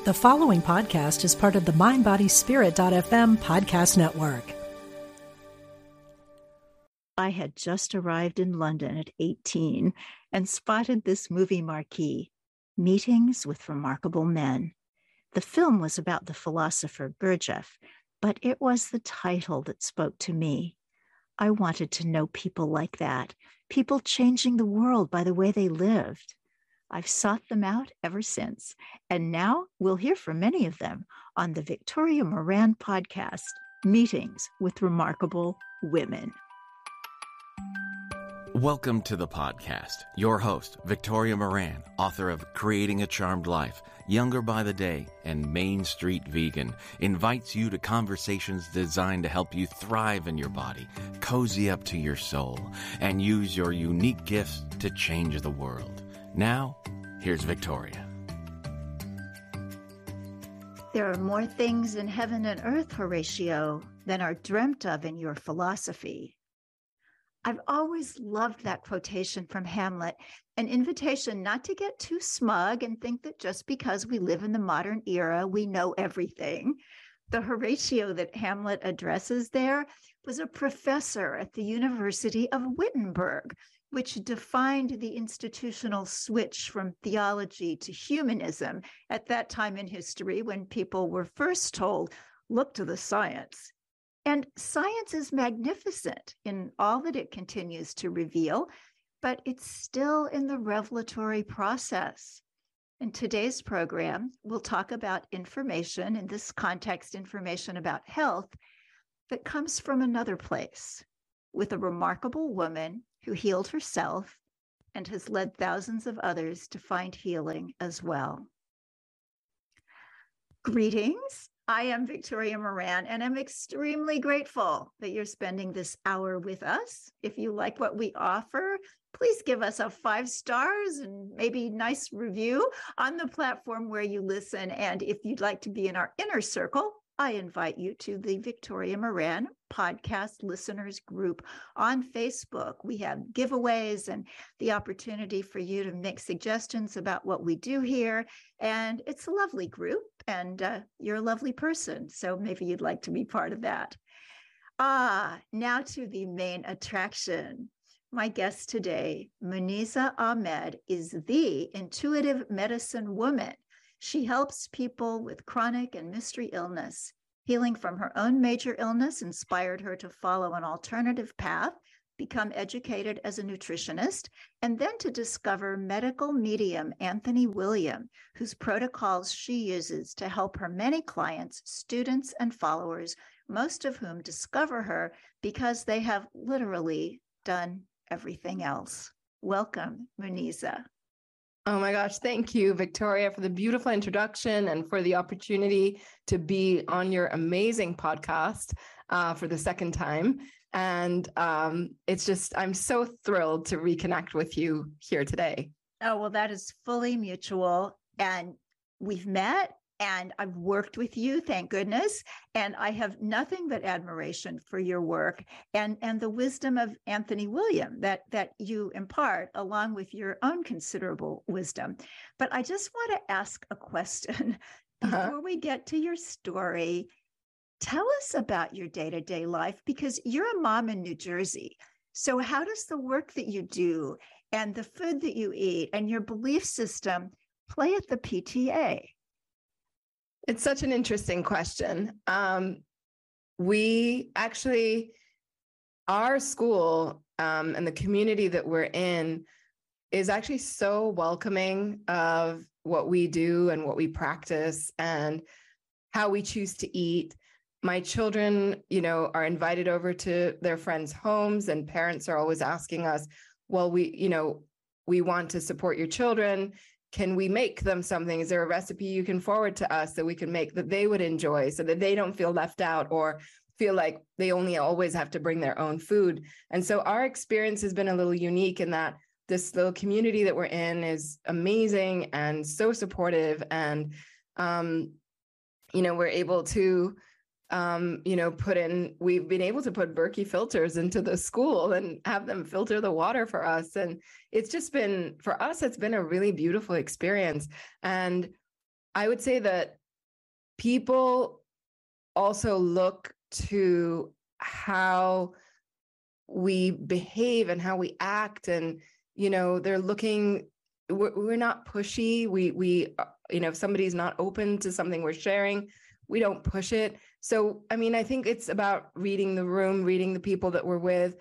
The following podcast is part of the MindBodySpirit.fm podcast network. I had just arrived in London at 18 and spotted this movie marquee, Meetings with Remarkable Men. The film was about the philosopher Gurdjieff, but it was the title that spoke to me. I wanted to know people like that, people changing the world by the way they lived. I've sought them out ever since, and now we'll hear from many of them on the Victoria Moran podcast, Meetings with Remarkable Women. Welcome to the podcast. Your host, Victoria Moran, author of Creating a Charmed Life, Younger by the Day, and Main Street Vegan, invites you to conversations designed to help you thrive in your body, cozy up to your soul, and use your unique gifts to change the world. Now, here's Victoria. There are more things in heaven and earth, Horatio, than are dreamt of in your philosophy. I've always loved that quotation from Hamlet, an invitation not to get too smug and think that just because we live in the modern era, we know everything. The Horatio that Hamlet addresses there was a professor at the University of Wittenberg, which defined the institutional switch from theology to humanism at that time in history when people were first told, look to the science. And science is magnificent in all that it continues to reveal, but it's still in the revelatory process. In today's program, we'll talk about information, in this context, information about health, that comes from another place, with a remarkable woman who healed herself and has led thousands of others to find healing as well. Greetings. I am Victoria Moran, and I'm extremely grateful that you're spending this hour with us. If you like what we offer, please give us a 5 stars and maybe nice review on the platform where you listen. And if you'd like to be in our inner circle, I invite you to the Victoria Moran podcast listeners group on Facebook. We have giveaways and the opportunity for you to make suggestions about what we do here. And it's a lovely group, and you're a lovely person. So maybe you'd like to be part of that. Now to the main attraction. My guest today, Muniza Ahmed, is the intuitive medicine woman. She helps people with chronic and mystery illness. Healing from her own major illness inspired her to follow an alternative path, become educated as a nutritionist, and then to discover medical medium Anthony William, whose protocols she uses to help her many clients, students, and followers, most of whom discover her because they have literally done everything else. Welcome, Muniza. Oh my gosh, thank you, Victoria, for the beautiful introduction and for the opportunity to be on your amazing podcast for the second time. And it's just, I'm so thrilled to reconnect with you here today. Oh, well, that is fully mutual. And we've met and I've worked with you, thank goodness. And I have nothing but admiration for your work and the wisdom of Anthony William that you impart, along with your own considerable wisdom. But I just want to ask a question before we get to your story. Tell us about your day-to-day life, because you're a mom in New Jersey. So how does the work that you do and the food that you eat and your belief system play at the PTA? It's such an interesting question. We actually, our school and the community that we're in is actually so welcoming of what we do and what we practice and how we choose to eat. My children, are invited over to their friends' homes, and parents are always asking us, well, we want to support your children. Can we make them something? Is there a recipe you can forward to us that we can make that they would enjoy so that they don't feel left out or feel like they only always have to bring their own food? And so our experience has been a little unique in that this little community that we're in is amazing and so supportive. And, we're able to we've been able to put Berkey filters into the school and have them filter the water for us. And it's just been, for us, it's been a really beautiful experience. And I would say that people also look to how we behave and how we act, and they're looking. We're not pushy. We if somebody's not open to something we're sharing, we don't push it. So I mean, I think it's about reading the room, reading the people that we're with.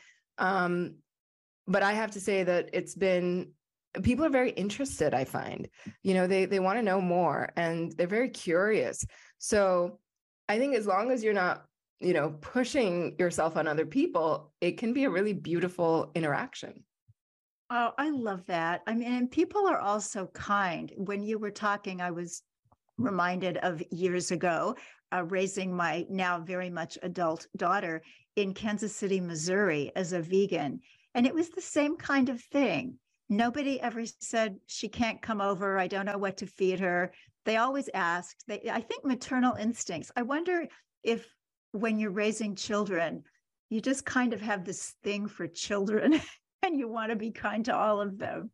But I have to say that people are very interested. I find they want to know more, and they're very curious. So I think as long as you're not pushing yourself on other people, it can be a really beautiful interaction. Oh, I love that. I mean, and people are also kind. When you were talking, I was reminded of years ago, raising my now very much adult daughter in Kansas City, Missouri, as a vegan. And it was the same kind of thing. Nobody ever said, she can't come over, I don't know what to feed her. They always asked. I think maternal instincts. I wonder if when you're raising children, you just kind of have this thing for children and you want to be kind to all of them.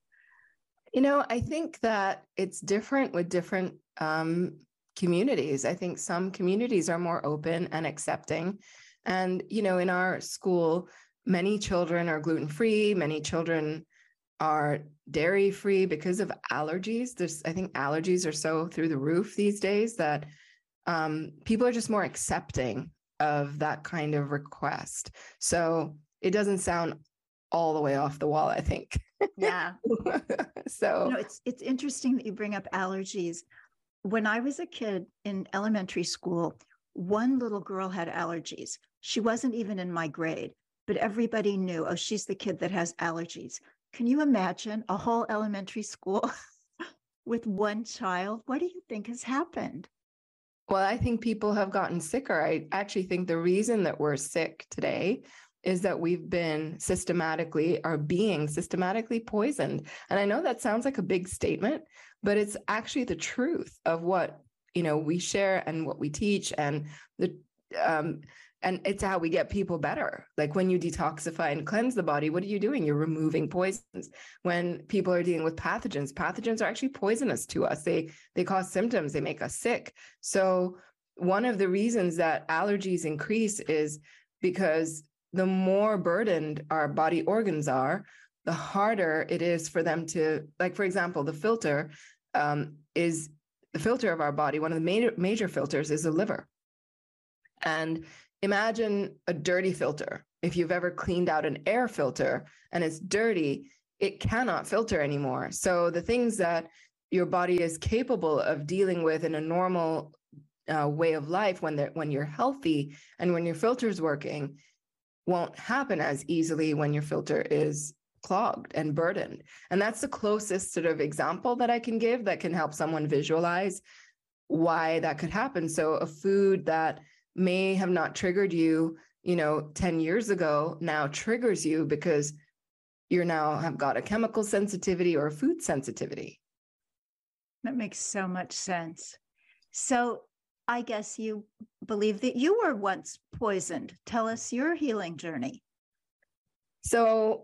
I think that it's different with different communities. I think some communities are more open and accepting. And, in our school, many children are gluten-free. Many children are dairy-free because of allergies. I think allergies are so through the roof these days that people are just more accepting of that kind of request. So it doesn't sound all the way off the wall, I think. Yeah. So it's interesting that you bring up allergies. When I was a kid in elementary school, one little girl had allergies. She wasn't even in my grade, but everybody knew, oh, she's the kid that has allergies. Can you imagine a whole elementary school with one child? What do you think has happened? Well, I think people have gotten sicker. I actually think the reason that we're sick today is that we've been being systematically poisoned. And I know that sounds like a big statement, but it's actually the truth of what, we share and what we teach, and and it's how we get people better. Like when you detoxify and cleanse the body, what are you doing? You're removing poisons. When people are dealing with pathogens are actually poisonous to us. They cause symptoms, they make us sick. So one of the reasons that allergies increase is because the more burdened our body organs are, the harder it is for them to, like, for example, the filter is the filter of our body. One of the major filters is the liver. And imagine a dirty filter. If you've ever cleaned out an air filter and it's dirty, it cannot filter anymore. So the things that your body is capable of dealing with in a normal way of life when you're healthy and when your filter's working won't happen as easily when your filter is clogged and burdened. And that's the closest sort of example that I can give that can help someone visualize why that could happen. So a food that may have not triggered you, 10 years ago now triggers you because you now have got a chemical sensitivity or a food sensitivity. That makes so much sense. So I guess you believe that you were once poisoned. Tell us your healing journey. So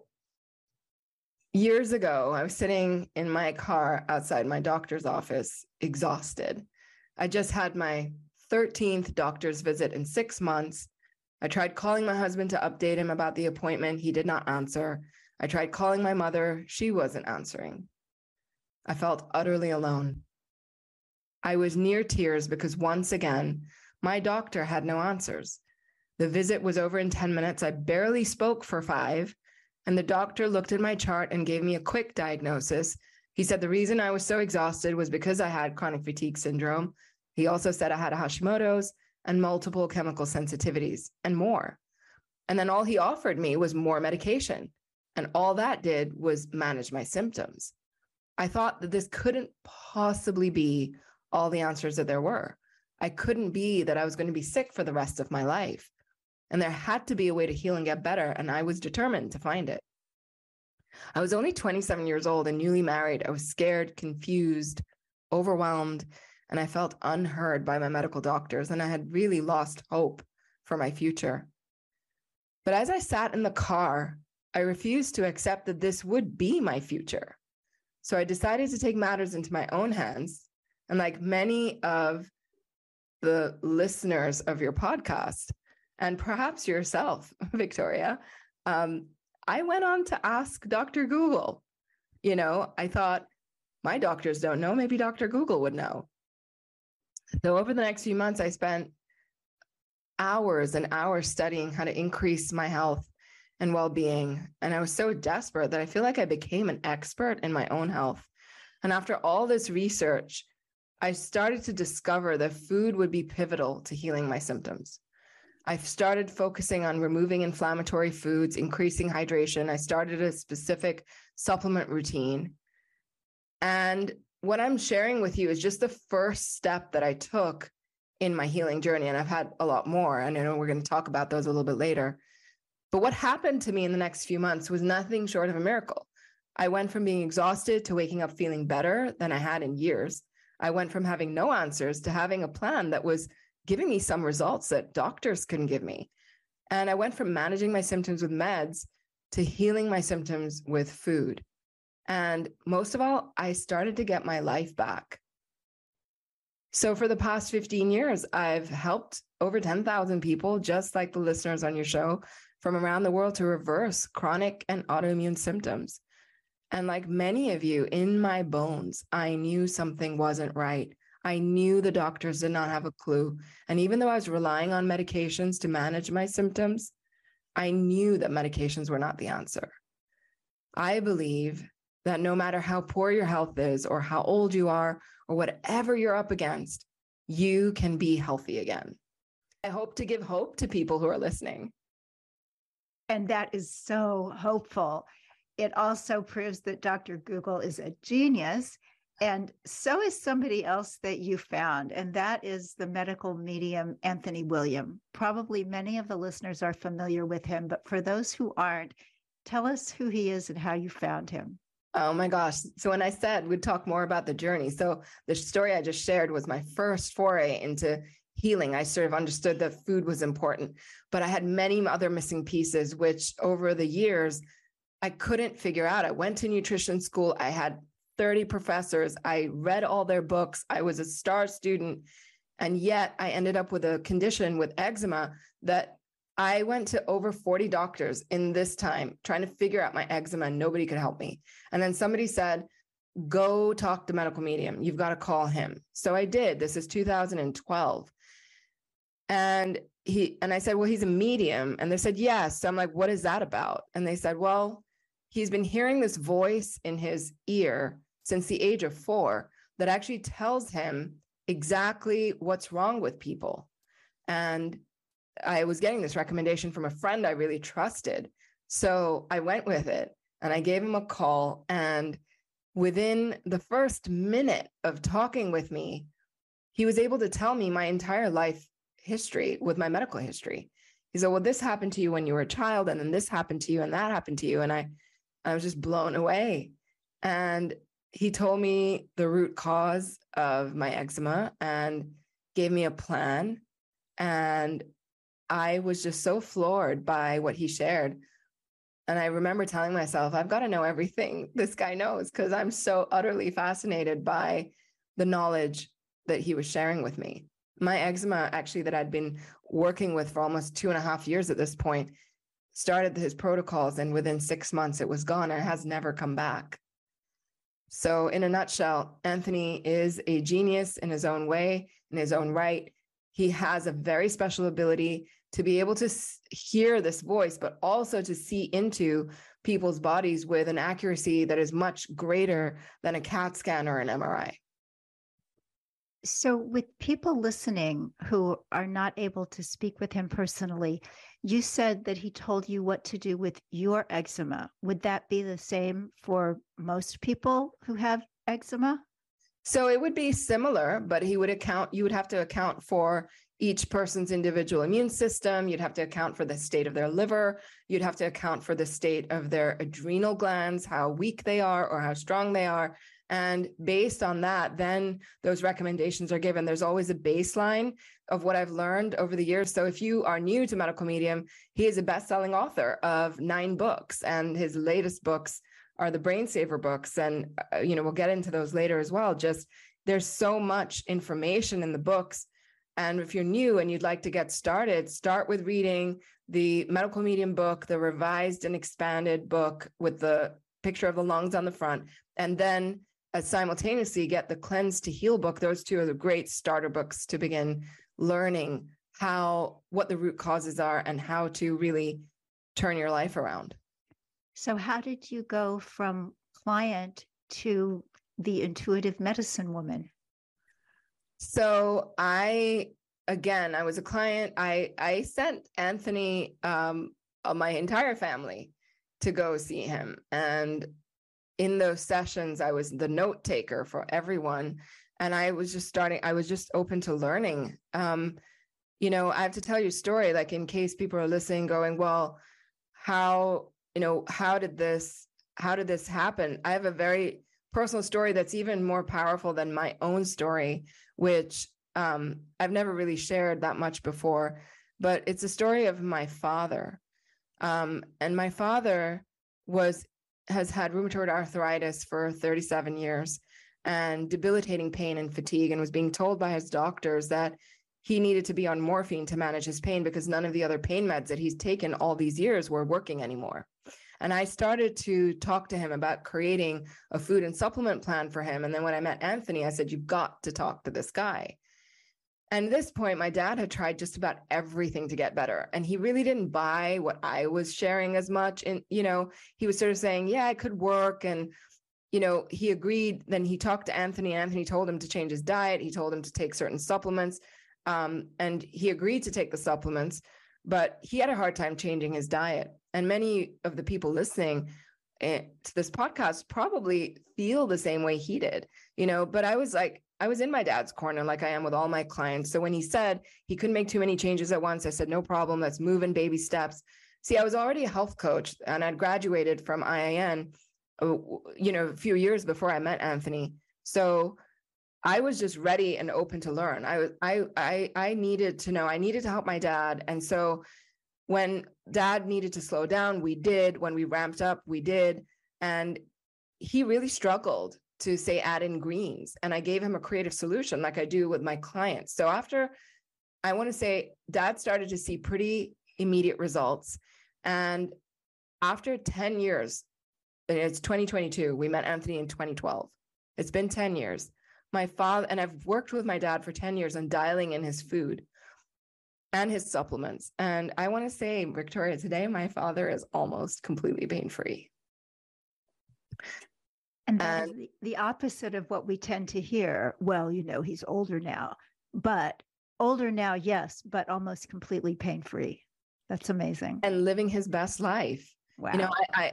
years ago, I was sitting in my car outside my doctor's office, exhausted. I just had my 13th doctor's visit in 6 months. I tried calling my husband to update him about the appointment. He did not answer. I tried calling my mother. She wasn't answering. I felt utterly alone. I was near tears because once again, my doctor had no answers. The visit was over in 10 minutes. I barely spoke for 5, and the doctor looked at my chart and gave me a quick diagnosis. He said the reason I was so exhausted was because I had chronic fatigue syndrome. He also said I had a Hashimoto's and multiple chemical sensitivities and more. And then all he offered me was more medication. And all that did was manage my symptoms. I thought that this couldn't possibly be all the answers that there were. I couldn't be that I was going to be sick for the rest of my life. And there had to be a way to heal and get better. And I was determined to find it. I was only 27 years old and newly married. I was scared, confused, overwhelmed, and I felt unheard by my medical doctors. And I had really lost hope for my future. But as I sat in the car, I refused to accept that this would be my future. So I decided to take matters into my own hands. And like many of the listeners of your podcast, and perhaps yourself, Victoria, I went on to ask Dr. Google. I thought, my doctors don't know, maybe Dr. Google would know. So over the next few months, I spent hours and hours studying how to increase my health and well-being. And I was so desperate that I feel like I became an expert in my own health. And after all this research, I started to discover that food would be pivotal to healing my symptoms. I started focusing on removing inflammatory foods, increasing hydration. I started a specific supplement routine. And what I'm sharing with you is just the first step that I took in my healing journey. And I've had a lot more. And I know we're going to talk about those a little bit later. But what happened to me in the next few months was nothing short of a miracle. I went from being exhausted to waking up feeling better than I had in years. I went from having no answers to having a plan that was giving me some results that doctors couldn't give me. And I went from managing my symptoms with meds to healing my symptoms with food. And most of all, I started to get my life back. So for the past 15 years, I've helped over 10,000 people, just like the listeners on your show, from around the world to reverse chronic and autoimmune symptoms. And like many of you, in my bones, I knew something wasn't right. I knew the doctors did not have a clue. And even though I was relying on medications to manage my symptoms, I knew that medications were not the answer. I believe that no matter how poor your health is or how old you are or whatever you're up against, you can be healthy again. I hope to give hope to people who are listening. And that is so hopeful. It also proves that Dr. Google is a genius. And so is somebody else that you found, and that is the medical medium, Anthony William. Probably many of the listeners are familiar with him, but for those who aren't, tell us who he is and how you found him. Oh my gosh. So when I said we'd talk more about the journey, so the story I just shared was my first foray into healing. I sort of understood that food was important, but I had many other missing pieces, which over the years, I couldn't figure out. I went to nutrition school. I had 30 professors. I read all their books. I was a star student. And yet I ended up with a condition with eczema that I went to over 40 doctors in this time trying to figure out my eczema, and nobody could help me. And then somebody said, go talk to medical medium. You've got to call him. So I did. This is 2012. And I said, well, he's a medium. And they said, yes. So I'm like, what is that about? And they said, well, he's been hearing this voice in his ear since the age of 4 that actually tells him exactly what's wrong with people. And I was getting this recommendation from a friend I really trusted. So I went with it and I gave him a call. And within the first minute of talking with me, he was able to tell me my entire life history with my medical history. He said, well, this happened to you when you were a child, and then this happened to you, and that happened to you. And I was just blown away. And he told me the root cause of my eczema and gave me a plan. And I was just so floored by what he shared. And I remember telling myself, I've got to know everything this guy knows, because I'm so utterly fascinated by the knowledge that he was sharing with me. My eczema, actually, that I'd been working with for almost 2.5 years at this point, started his protocols, and within 6 months it was gone and it has never come back. So in a nutshell, Anthony is a genius in his own way, in his own right. He has a very special ability to be able to hear this voice, but also to see into people's bodies with an accuracy that is much greater than a CAT scan or an MRI. So with people listening who are not able to speak with him personally, you said that he told you what to do with your eczema. Would that be the same for most people who have eczema? So it would be similar, but you would have to account for each person's individual immune system. You'd have to account for the state of their liver. You'd have to account for the state of their adrenal glands, how weak they are or how strong they are. And based on that, then those recommendations are given. There's always a baseline of what I've learned over the years. So if you are new to Medical Medium, he is a best-selling author of 9 books, and his latest books are the Brain Saver books. And, we'll get into those later as well. Just there's so much information in the books. And if you're new and you'd like to get started, start with reading the Medical Medium book, the revised and expanded book with the picture of the lungs on the front, and then simultaneously get the Cleanse to Heal book. Those two are the great starter books to begin learning what the root causes are and how to really turn your life around. So how did you go from client to the intuitive medicine woman? So I was a client. I sent Anthony, my entire family, to go see him. And in those sessions, I was the note taker for everyone. And I was just open to learning. I have to tell you a story, like in case people are listening going, well, how did this happen? I have a very personal story that's even more powerful than my own story, which I've never really shared that much before, but it's a story of my father. And my father has had rheumatoid arthritis for 37 years and debilitating pain and fatigue, and was being told by his doctors that he needed to be on morphine to manage his pain because none of the other pain meds that he's taken all these years were working anymore. And I started to talk to him about creating a food and supplement plan for him. And then when I met Anthony, I said, you've got to talk to this guy. And at this point, my dad had tried just about everything to get better. And he really didn't buy what I was sharing as much. And, he was sort of saying, yeah, it could work. And, he agreed. Then he talked to Anthony. Anthony told him to change his diet. He told him to take certain supplements. And he agreed to take the supplements, but he had a hard time changing his diet. And many of the people listening to this podcast probably feel the same way he did, but I was in my dad's corner, like I am with all my clients. So when he said he couldn't make too many changes at once, I said, no problem. Let's move in baby steps. See, I was already a health coach and I'd graduated from IIN, a few years before I met Anthony. So I was just ready and open to learn. I needed to know, I needed to help my dad. And so when dad needed to slow down, we did. When we ramped up, we did. And he really struggled to say, add in greens. And I gave him a creative solution like I do with my clients. So after, I want to say, dad started to see pretty immediate results. And after 10 years, and it's 2022, we met Anthony in 2012. It's been 10 years. My father, and I've worked with my dad for 10 years on dialing in his food and his supplements. And I want to say, Victoria, today, my father is almost completely pain-free. And that is the opposite of what we tend to hear. Well, he's older now, yes, but almost completely pain-free. That's amazing. And living his best life. Wow.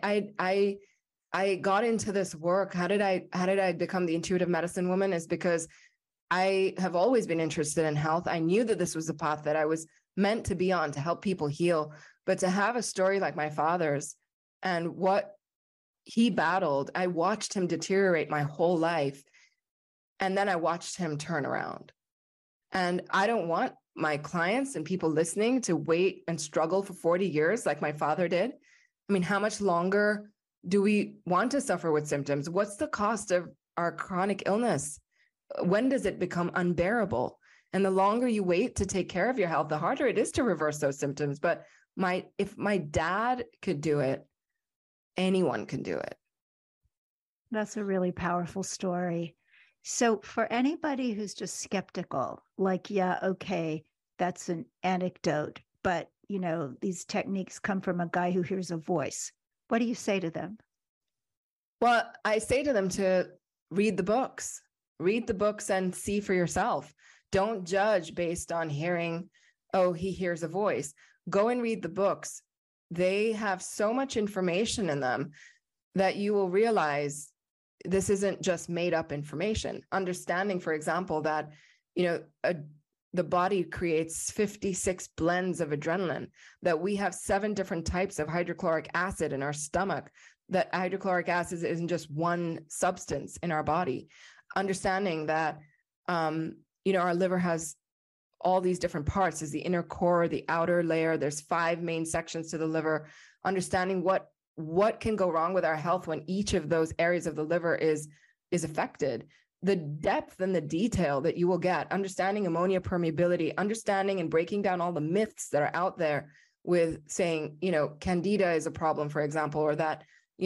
I got into this work. How did I become the intuitive medicine woman? Is because I have always been interested in health. I knew that this was the path that I was meant to be on, to help people heal. But to have a story like my father's and what he battled, I watched him deteriorate my whole life. And then I watched him turn around. And I don't want my clients and people listening to wait and struggle for 40 years like my father did. I mean, how much longer do we want to suffer with symptoms? What's the cost of our chronic illness? When does it become unbearable? And the longer you wait to take care of your health, the harder it is to reverse those symptoms. But if my dad could do it, anyone can do it. That's a really powerful story. So for anybody who's just skeptical, like, yeah, okay, that's an anecdote, but these techniques come from a guy who hears a voice. What do you say to them? Well, I say to them to read the books and see for yourself. Don't judge based on hearing, oh, he hears a voice. Go and read the books. They have so much information in them that you will realize this isn't just made up information. Understanding, for example, that, the body creates 56 blends of adrenaline, that we have 7 different types of hydrochloric acid in our stomach, that hydrochloric acid isn't just one substance in our body. Understanding that, our liver has all these different parts. There's the inner core, the outer layer. There's 5 main sections to the liver. Understanding what can go wrong with our health when each of those areas of the liver is affected. the depth and the detail that you will get, understanding ammonia permeability, understanding and breaking down all the myths that are out there with saying, Candida is a problem, for example, or that,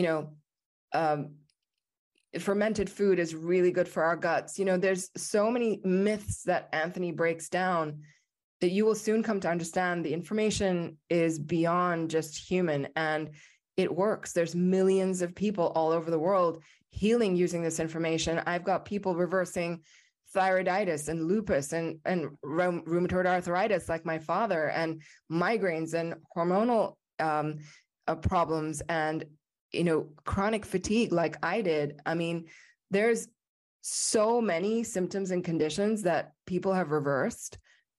fermented food is really good for our guts. There's so many myths that Anthony breaks down that you will soon come to understand the information is beyond just human, and it works. There's millions of people all over the world healing using this information. I've got people reversing thyroiditis and lupus and rheumatoid arthritis like my father, and migraines and hormonal problems, and chronic fatigue like I did. I mean, there's so many symptoms and conditions that people have reversed.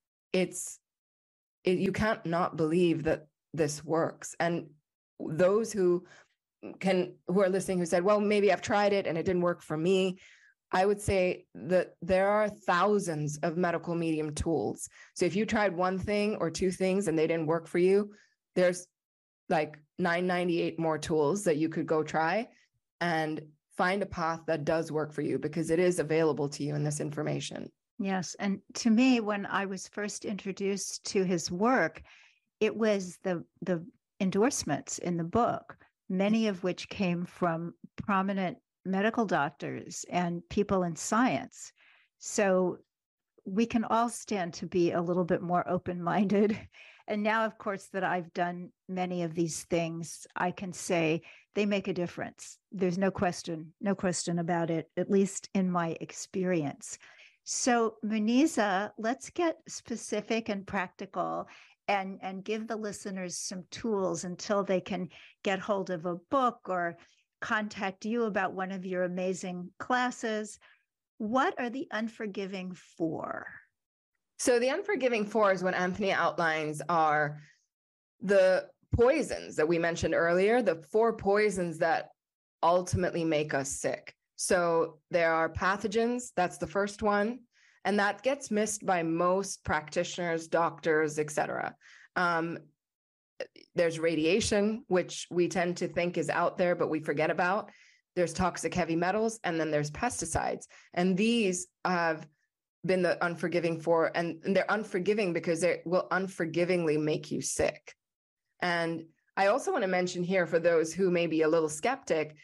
You can't not believe that this works. And those who are listening who said, well, maybe I've tried it and it didn't work for me, I would say that there are thousands of medical medium tools. So if you tried one thing or two things and they didn't work for you, there's like 998 more tools that you could go try and find a path that does work for you, because it is available to you in this information. Yes. And to me, when I was first introduced to his work, it was the endorsements in the book, many of which came from prominent medical doctors and people in science. So we can all stand to be a little bit more open-minded. And now, of course, that I've done many of these things, I can say they make a difference. There's no question about it, at least in my experience. So Muniza, let's get specific and practical and give the listeners some tools until they can get hold of a book or contact you about one of your amazing classes. What are the Unforgiving 4? So the Unforgiving 4 is what Anthony outlines are the poisons that we mentioned earlier, the 4 poisons that ultimately make us sick. So there are pathogens, that's the first one, and that gets missed by most practitioners, doctors, etc. There's radiation, which we tend to think is out there, but we forget about. There's toxic heavy metals, and then there's pesticides. And these have been the Unforgiving 4, and they're unforgiving because they will unforgivingly make you sick. And I also want to mention here, for those who may be a little skeptic,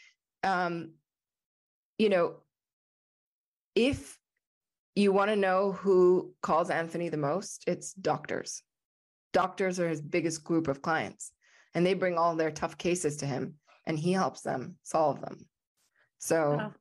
if you want to know who calls Anthony the most, it's doctors. Doctors are his biggest group of clients, and they bring all their tough cases to him, and he helps them solve them. So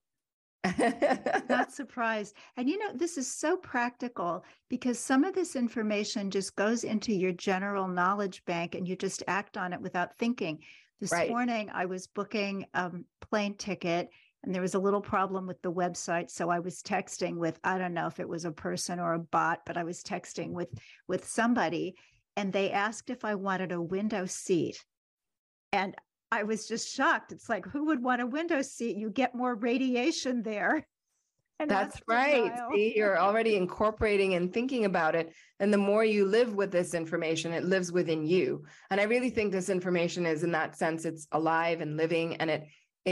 not surprised. And this is so practical, because some of this information just goes into your general knowledge bank and you just act on it without thinking. This morning, I was booking a plane ticket and there was a little problem with the website. So I was texting with, I don't know if it was a person or a bot, but I was texting with somebody, and they asked if I wanted a window seat. And I was just shocked. It's like, who would want a window seat? You get more radiation there. And that's right. See, you're already incorporating and thinking about it. And the more you live with this information, it lives within you. And I really think this information is, in that sense, it's alive and living, and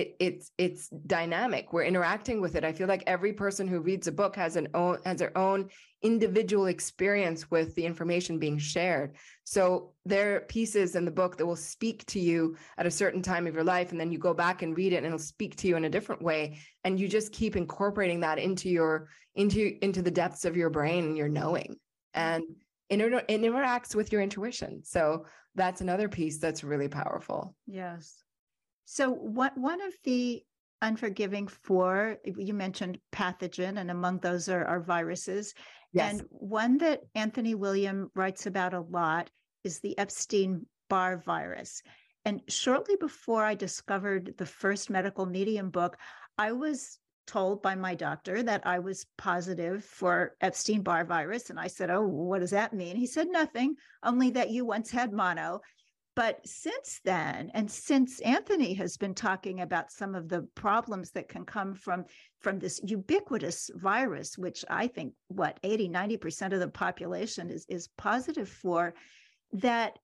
it's dynamic. We're interacting with it. I feel like every person who reads a book has their own individual experience with the information being shared. So there are pieces in the book that will speak to you at a certain time of your life, and then you go back and read it and it'll speak to you in a different way, and you just keep incorporating that into the depths of your brain and your knowing, and it interacts with your intuition. So that's another piece that's really powerful. Yes. So one of the Unforgiving 4, you mentioned pathogen, and among those are viruses. Yes. And one that Anthony William writes about a lot is the Epstein-Barr virus. And shortly before I discovered the first medical medium book, I was told by my doctor that I was positive for Epstein-Barr virus. And I said, oh, what does that mean? He said, nothing, only that you once had mono. But since then, and since Anthony has been talking about some of the problems that can come from this ubiquitous virus, which I think, 80-90% of the population is positive for, that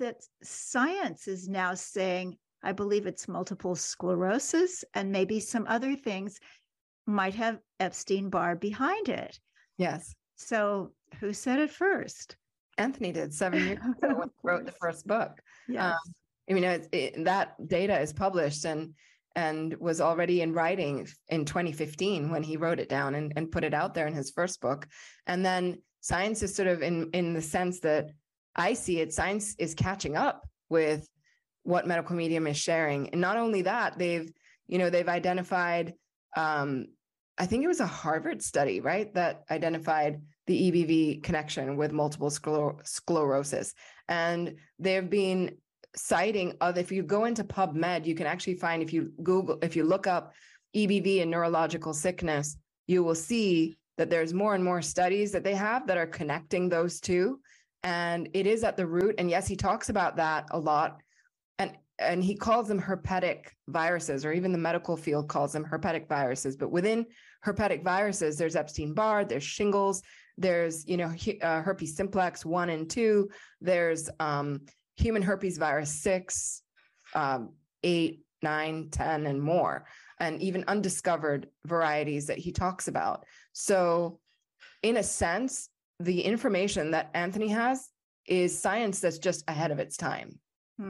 science is now saying, I believe it's multiple sclerosis and maybe some other things, might have Epstein-Barr behind it. Yes. So who said it first? Anthony did 7 years ago when he wrote the first book. Yes. That data is published and was already in writing in 2015 when he wrote it down and put it out there in his first book. And then science is sort of in the sense that I see it, science is catching up with what medical medium is sharing. And not only that, they've identified, I think it was a Harvard study, right, that identified the EBV connection with multiple sclerosis. And they've been citing if you go into PubMed, you can actually find, if you look up EBV and neurological sickness, you will see that there's more and more studies that they have that are connecting those two. And it is at the root. And yes, he talks about that a lot. And he calls them herpetic viruses, or even the medical field calls them herpetic viruses. But within herpetic viruses, there's Epstein-Barr, there's shingles, there's, herpes simplex 1 and 2, there's human herpes virus 6, 8, 9, 10, and more, and even undiscovered varieties that he talks about. So in a sense, the information that Anthony has is science that's just ahead of its time.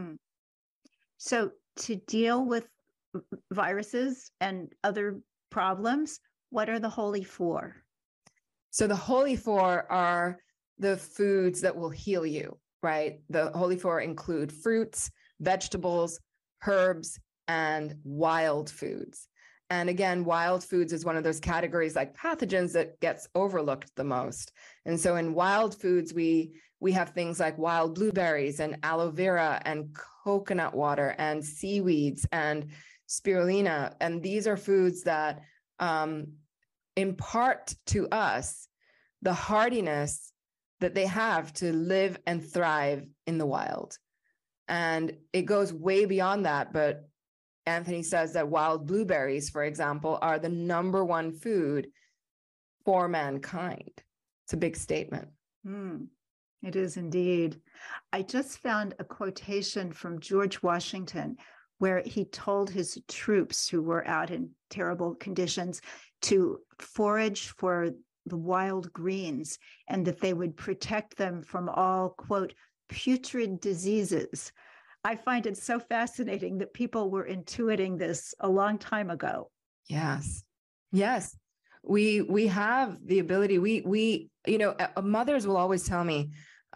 So to deal with viruses and other problems, what are the Holy Four? So the Holy Four are the foods that will heal you, right? The Holy Four include fruits, vegetables, herbs, and wild foods. And again, wild foods is one of those categories like pathogens that gets overlooked the most. And so in wild foods, we have things like wild blueberries and aloe vera and coconut water and seaweeds and spirulina. And these are foods that impart to us the hardiness that they have to live and thrive in the wild. And it goes way beyond that. But Anthony says that wild blueberries, for example, are the #1 food for mankind. It's a big statement. It is indeed. I just found a quotation from George Washington where he told his troops who were out in terrible conditions to forage for the wild greens and that they would protect them from all, quote, putrid diseases. I find it so fascinating that people were intuiting this a long time ago. Yes. We have the ability. We mothers will always tell me,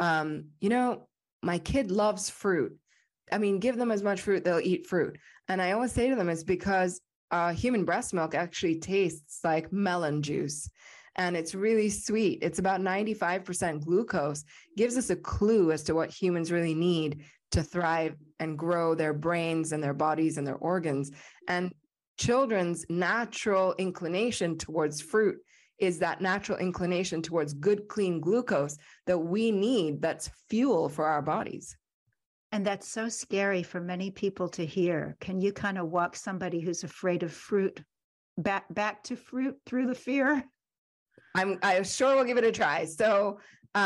my kid loves fruit. I mean, give them as much fruit, they'll eat fruit. And I always say to them, it's because human breast milk actually tastes like melon juice. And it's really sweet. It's about 95% glucose, gives us a clue as to what humans really need to thrive and grow their brains and their bodies and their organs. And children's natural inclination towards fruit is that natural inclination towards good, clean glucose that we need, that's fuel for our bodies. And that's so scary for many people to hear. Can you kind of walk somebody who's afraid of fruit back to fruit through the fear? I sure will give it a try. So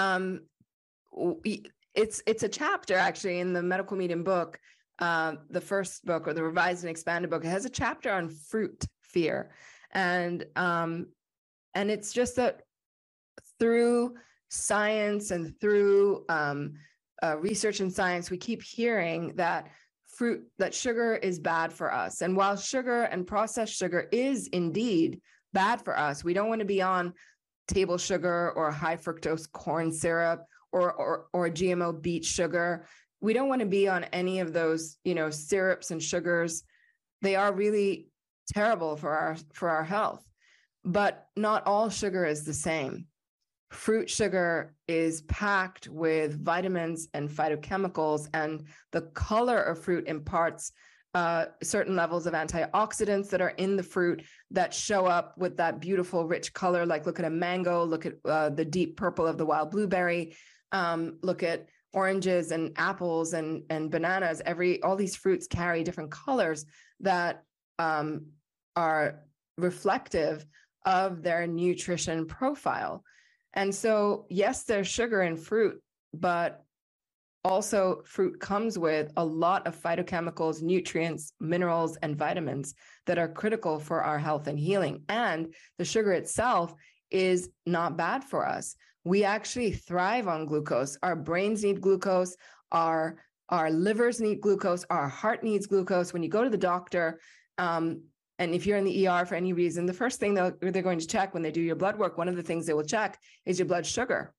it's a chapter actually in the Medical Medium book, the first book, or the revised and expanded book. It has a chapter on fruit fear. And it's just that through science and through research in science, we keep hearing that sugar is bad for us. And while sugar and processed sugar is indeed bad for us, we don't want to be on table sugar or high fructose corn syrup or GMO beet sugar. We don't want to be on any of those, syrups and sugars. They are really terrible for our health. But not all sugar is the same. Fruit sugar is packed with vitamins and phytochemicals, and the color of fruit imparts certain levels of antioxidants that are in the fruit that show up with that beautiful, rich color. Like look at a mango, look at the deep purple of the wild blueberry, look at oranges and apples and bananas. All these fruits carry different colors that are reflective of their nutrition profile. And so, yes, there's sugar in fruit, but also fruit comes with a lot of phytochemicals, nutrients, minerals, and vitamins that are critical for our health and healing. And the sugar itself is not bad for us. We actually thrive on glucose. Our brains need glucose. Our livers need glucose. Our heart needs glucose. When you go to the doctor, and if you're in the ER for any reason, the first thing they're going to check when they do your blood work, one of the things they will check is your blood sugar.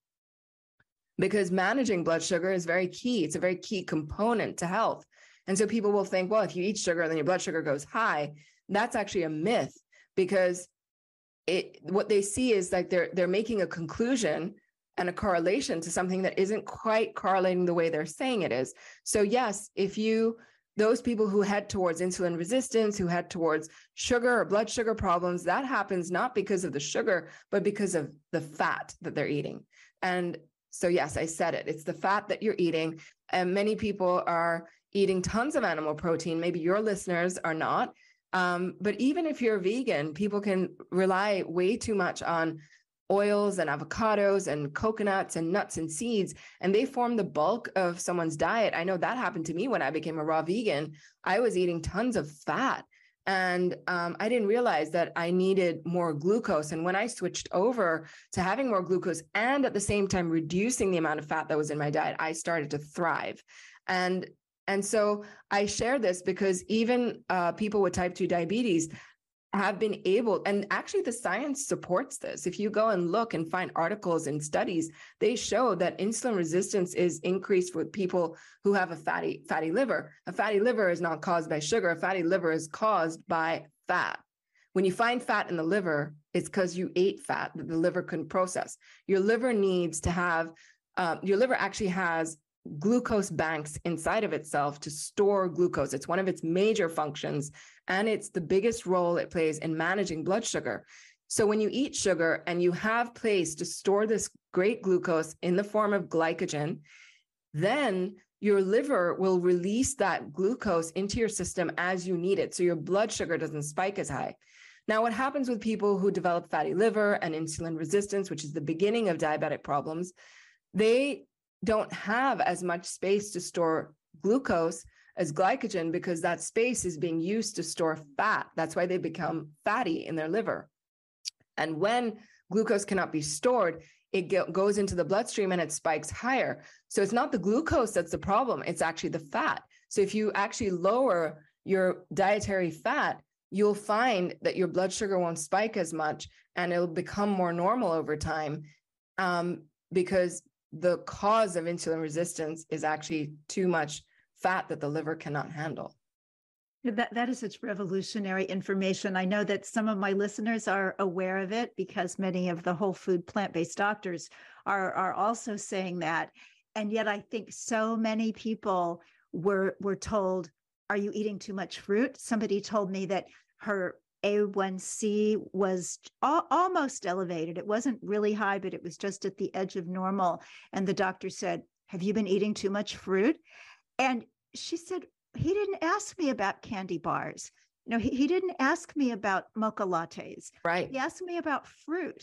Because managing blood sugar is very key. It's a very key component to health. And so people will think, well, if you eat sugar, then your blood sugar goes high. That's actually a myth, because what they see is like they're making a conclusion and a correlation to something that isn't quite correlating the way they're saying it is. So yes, those people who head towards insulin resistance, who head towards sugar or blood sugar problems, that happens not because of the sugar, but because of the fat that they're eating. And so yes, I said it. It's the fat that you're eating. And many people are eating tons of animal protein. Maybe your listeners are not. But even if you're vegan, people can rely way too much on oils and avocados and coconuts and nuts and seeds, and they form the bulk of someone's diet. I know that happened to me when I became a raw vegan. I was eating tons of fat, and I didn't realize that I needed more glucose. And when I switched over to having more glucose and at the same time reducing the amount of fat that was in my diet, I started to thrive. And so I share this because even people with type 2 diabetes have been able, and actually the science supports this. If you go and look and find articles and studies, they show that insulin resistance is increased with people who have a fatty liver. A fatty liver is not caused by sugar. A fatty liver is caused by fat. When you find fat in the liver, it's because you ate fat that the liver couldn't process. Your liver needs to have, your liver actually has glucose banks inside of itself to store glucose. It's one of its major functions, and it's the biggest role it plays in managing blood sugar. So when you eat sugar and you have place to store this great glucose in the form of glycogen, then your liver will release that glucose into your system as you need it. So your blood sugar doesn't spike as high. Now, what happens with people who develop fatty liver and insulin resistance, which is the beginning of diabetic problems, they don't have as much space to store glucose as glycogen, because that space is being used to store fat. That's why they become fatty in their liver. And when glucose cannot be stored, it goes into the bloodstream and it spikes higher. So it's not the glucose that's the problem, it's actually the fat. So if you actually lower your dietary fat, you'll find that your blood sugar won't spike as much and it'll become more normal over time, because the cause of insulin resistance is actually too much fat that the liver cannot handle. That is such revolutionary information. I know that some of my listeners are aware of it because many of the whole food plant-based doctors are also saying that. And yet I think so many people were told, are you eating too much fruit? Somebody told me that her A1C was almost elevated. It wasn't really high, but it was just at the edge of normal. And the doctor said, have you been eating too much fruit? And she said, he didn't ask me about candy bars. No, he didn't ask me about mocha lattes. Right. He asked me about fruit.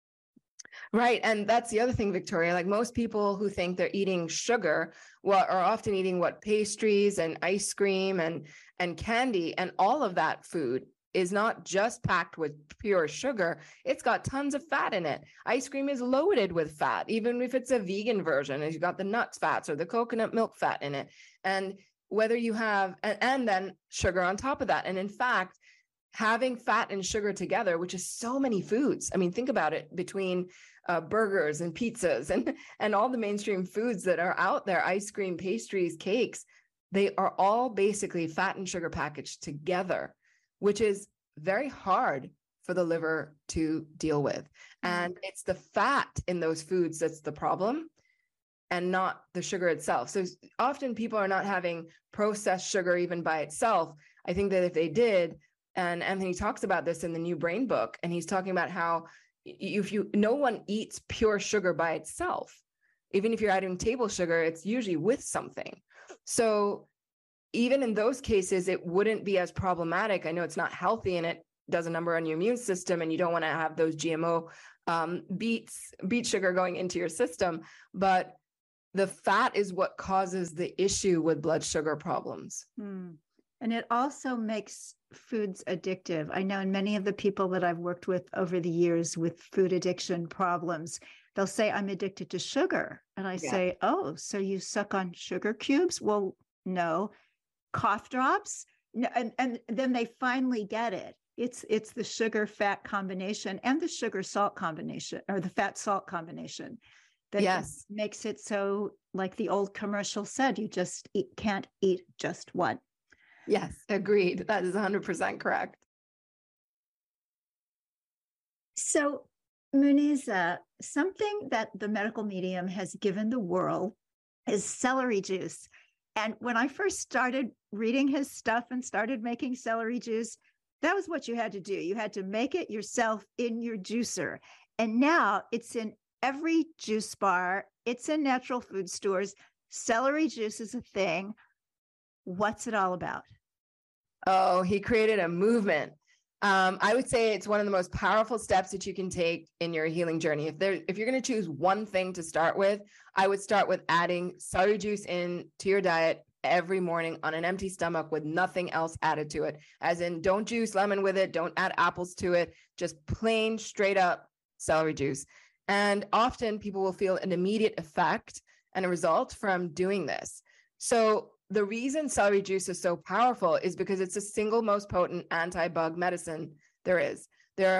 Right. And that's the other thing, Victoria, like most people who think they're eating sugar, well, are often eating pastries and ice cream and candy, and all of that food is not just packed with pure sugar. It's got tons of fat in it. Ice cream is loaded with fat, even if it's a vegan version, and you've got the nuts fats or the coconut milk fat in it. And whether you have, and then sugar on top of that. And in fact, having fat and sugar together, which is so many foods. I mean, think about it, between burgers and pizzas and all the mainstream foods that are out there, ice cream, pastries, cakes, they are all basically fat and sugar packaged together, which is very hard for the liver to deal with. And it's the fat in those foods that's the problem, and not the sugar itself. So often people are not having processed sugar even by itself. I think that if they did, and Anthony talks about this in the New Brain book, and he's talking about how no one eats pure sugar by itself. Even if you're adding table sugar, it's usually with something. So even in those cases, it wouldn't be as problematic. I know it's not healthy and it does a number on your immune system, and you don't want to have those GMO beet sugar going into your system. But the fat is what causes the issue with blood sugar problems. And it also makes foods addictive. I know in many of the people that I've worked with over the years with food addiction problems, they'll say, I'm addicted to sugar. And I say, oh, so you suck on sugar cubes? Well, no. Cough drops? No. And then they finally get it. It's the sugar fat combination and the sugar salt combination, or the fat salt combination, that makes it so, like the old commercial said, you just can't eat just one. Yes, agreed. That is 100% correct. So, Muniza, something that the medical medium has given the world is celery juice. And when I first started reading his stuff and started making celery juice, that was what you had to do. You had to make it yourself in your juicer. And now it's in every juice bar. It's in natural food stores. Celery juice is a thing. What's it all about? Oh, he created a movement. I would say it's one of the most powerful steps that you can take in your healing journey. If you're going to choose one thing to start with, I would start with adding celery juice in to your diet every morning on an empty stomach with nothing else added to it. As in, don't juice lemon with it, don't add apples to it, just plain straight up celery juice. And often people will feel an immediate effect and a result from doing this. So the reason celery juice is so powerful is because it's the single most potent anti-bug medicine there is.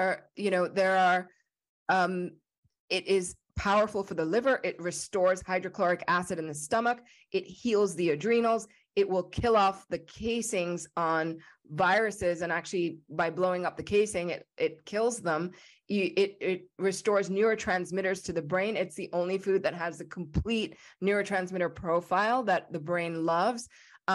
It is powerful for the liver. It restores hydrochloric acid in the stomach. It heals the adrenals. It will kill off the casings on viruses. And actually, by blowing up the casing, it kills them. It restores neurotransmitters to the brain. It's the only food that has the complete neurotransmitter profile that the brain loves.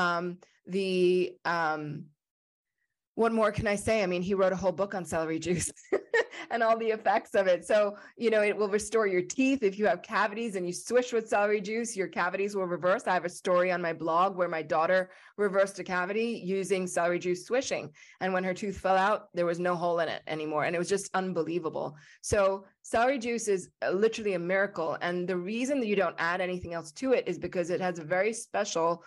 What more can I say? I mean, he wrote a whole book on celery juice and all the effects of it. So, it will restore your teeth. If you have cavities and you swish with celery juice, your cavities will reverse. I have a story on my blog where my daughter reversed a cavity using celery juice swishing. And when her tooth fell out, there was no hole in it anymore. And it was just unbelievable. So celery juice is literally a miracle. And the reason that you don't add anything else to it is because it has a very special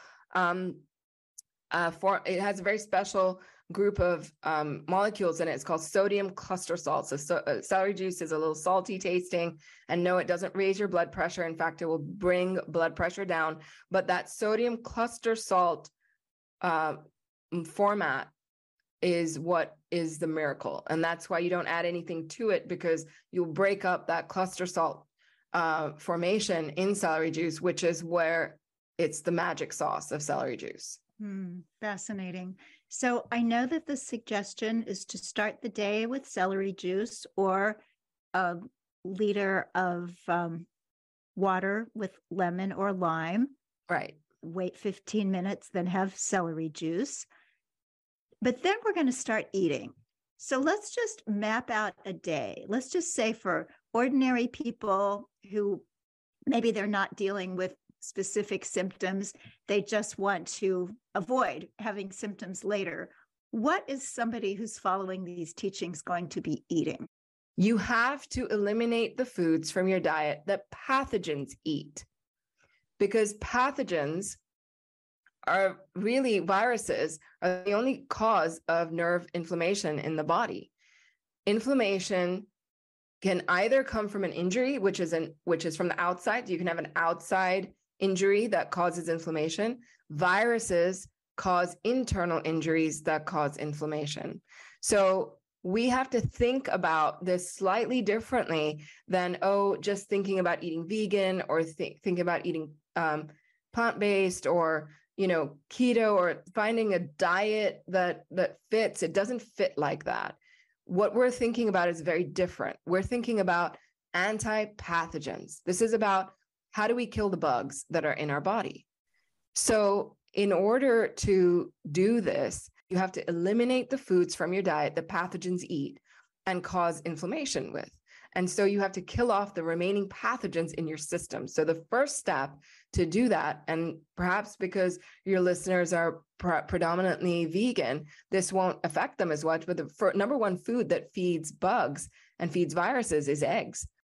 group of molecules in it. It's called sodium cluster salt. So celery juice is a little salty tasting, and no, it doesn't raise your blood pressure. In fact, it will bring blood pressure down. But that sodium cluster salt format is what is the miracle. And that's why you don't add anything to it, because you'll break up that cluster salt formation in celery juice, which is where it's the magic sauce of celery juice. Fascinating. So I know that the suggestion is to start the day with celery juice or a liter of water with lemon or lime. Right. Wait 15 minutes, then have celery juice. But then we're going to start eating. So let's just map out a day. Let's just say for ordinary people who maybe they're not dealing with specific symptoms, they just want to avoid having symptoms later. What is somebody who's following these teachings going to be eating? You have to eliminate the foods from your diet that pathogens eat, because pathogens are really, viruses are the only cause of nerve inflammation in the body. Inflammation can either come from an injury, which is from the outside. You can have an outside injury that causes inflammation. Viruses cause internal injuries that cause inflammation. So we have to think about this slightly differently than, just thinking about eating vegan or thinking about eating plant-based or, keto, or finding a diet that fits. It doesn't fit like that. What we're thinking about is very different. We're thinking about anti-pathogens. This is about how do we kill the bugs that are in our body? So in order to do this, you have to eliminate the foods from your diet that pathogens eat and cause inflammation with. And so you have to kill off the remaining pathogens in your system. So the first step to do that, and perhaps because your listeners are predominantly vegan, this won't affect them as much, but the number one food that feeds bugs and feeds viruses is eggs.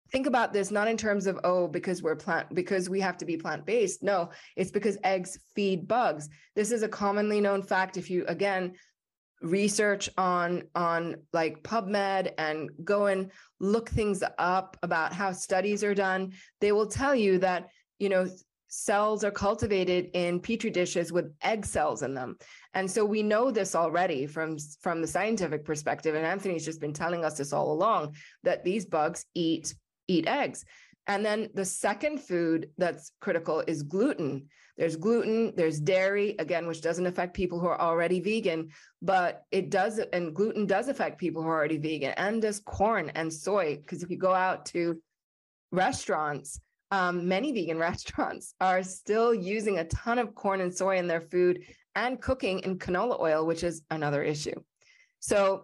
think about this not in terms of, oh, because we have to be plant-based. No, it's because eggs feed bugs. This is a commonly known fact. If you, again, research on like PubMed and go and look things up about how studies are done, they will tell you that, cells are cultivated in petri dishes with egg cells in them. And so we know this already from the scientific perspective. And Anthony's just been telling us this all along, that these bugs eat eggs. And then the second food that's critical is gluten. There's gluten, there's dairy, again, which doesn't affect people who are already vegan, but it does, and gluten does affect people who are already vegan, and does corn and soy. Because if you go out to restaurants, many vegan restaurants are still using a ton of corn and soy in their food and cooking in canola oil, which is another issue. So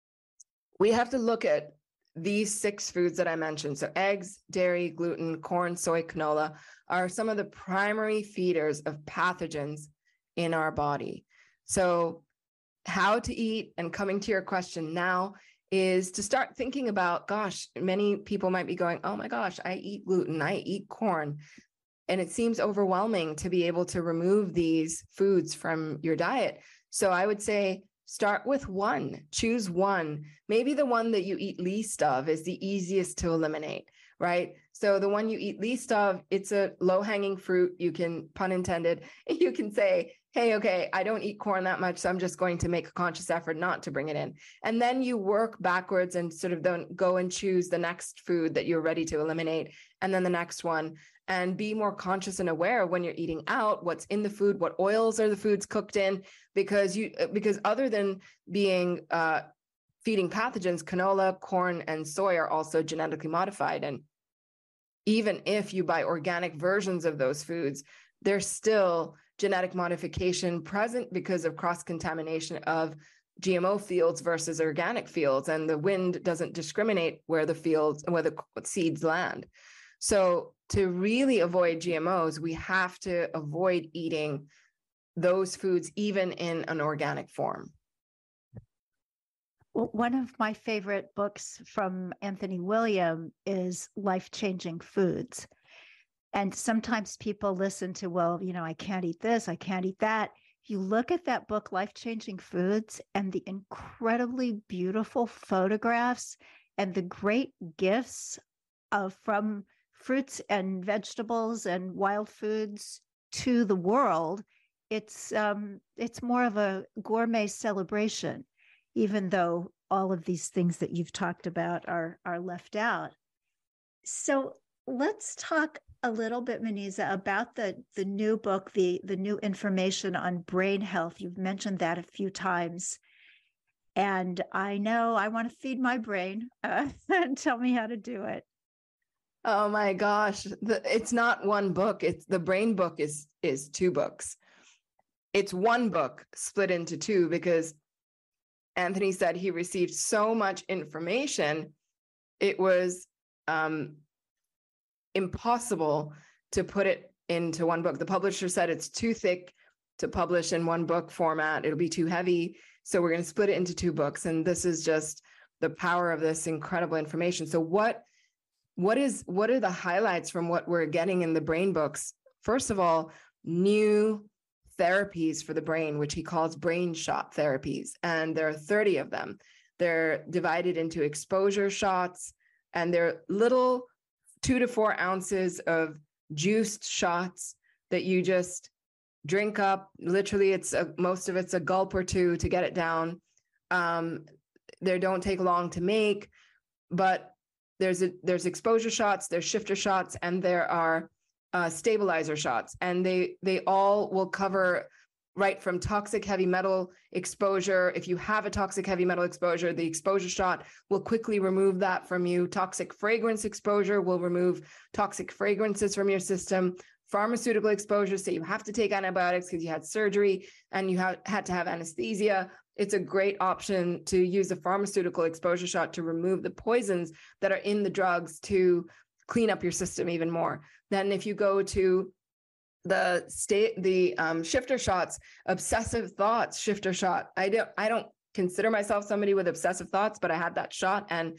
we have to look at these 6 foods that I mentioned. So eggs, dairy, gluten, corn, soy, canola are some of the primary feeders of pathogens in our body. So how to eat, and coming to your question now, is to start thinking about, gosh, many people might be going, oh my gosh, I eat gluten, I eat corn. And it seems overwhelming to be able to remove these foods from your diet. So I would say, start with one, choose one. Maybe the one that you eat least of is the easiest to eliminate, right? So the one you eat least of, it's a low-hanging fruit. You can, pun intended, you can say, hey, okay, I don't eat corn that much, so I'm just going to make a conscious effort not to bring it in. And then you work backwards and sort of then go and choose the next food that you're ready to eliminate, and then the next one, and be more conscious and aware when you're eating out, what's in the food, what oils are the foods cooked in, because other than being feeding pathogens, canola, corn, and soy are also genetically modified. And even if you buy organic versions of those foods, there's still genetic modification present because of cross-contamination of GMO fields versus organic fields, and the wind doesn't discriminate where the seeds land. So to really avoid GMOs, we have to avoid eating those foods, even in an organic form. Well, one of my favorite books from Anthony William is Life-Changing Foods. And sometimes people listen to, well, I can't eat this, I can't eat that. If you look at that book, Life-Changing Foods, and the incredibly beautiful photographs and the great gifts from fruits and vegetables and wild foods to the world, it's more of a gourmet celebration, even though all of these things that you've talked about are left out. So let's talk a little bit, Maniza, about the new book, the new information on brain health. You've mentioned that a few times. And I know I want to feed my brain. Tell me how to do it. Oh my gosh. It's not one book. It's the brain book is 2 books. It's one book split into 2 because Anthony said he received so much information. It was impossible to put it into one book. The publisher said it's too thick to publish in one book format. It'll be too heavy. So we're going to split it into 2 books. And this is just the power of this incredible information. So what are the highlights from what we're getting in the brain books? First of all, new therapies for the brain, which he calls brain shot therapies. And there are 30 of them. They're divided into exposure shots, and they're little 2 to 4 ounces of juiced shots that you just drink up. Literally, most of it's a gulp or 2 to get it down. They don't take long to make, but there's exposure shots, there's shifter shots, and there are stabilizer shots, and they all will cover right from toxic heavy metal exposure. If you have a toxic heavy metal exposure, the exposure shot will quickly remove that from you. Toxic fragrance exposure will remove toxic fragrances from your system. Pharmaceutical exposure, say you have to take antibiotics because you had surgery and you had to have anesthesia. It's a great option to use a pharmaceutical exposure shot to remove the poisons that are in the drugs to clean up your system even more. Then if you go to the shifter shots, obsessive thoughts shifter shot. I don't consider myself somebody with obsessive thoughts, but I had that shot, and